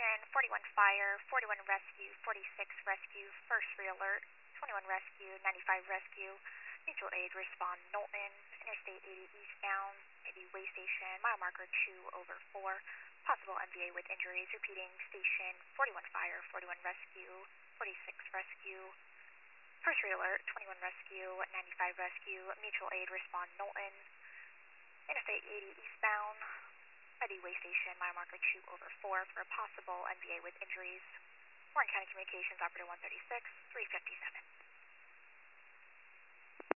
Station, 41 Fire, 41 Rescue, 46 Rescue, first re-alert, 21 Rescue, 95 Rescue, mutual aid respond Knowlton, Interstate 80 eastbound, maybe way station, mile marker 2/4, possible MVA with injuries, repeating station, 41 Fire, 41 Rescue, 46 Rescue, first re-alert, 21 Rescue, 95 Rescue, mutual aid respond Knowlton, Interstate 80 eastbound, Ready way station, mile marker 2/4 for a possible NVA with injuries. Warren County Communications, Operator 136, 357.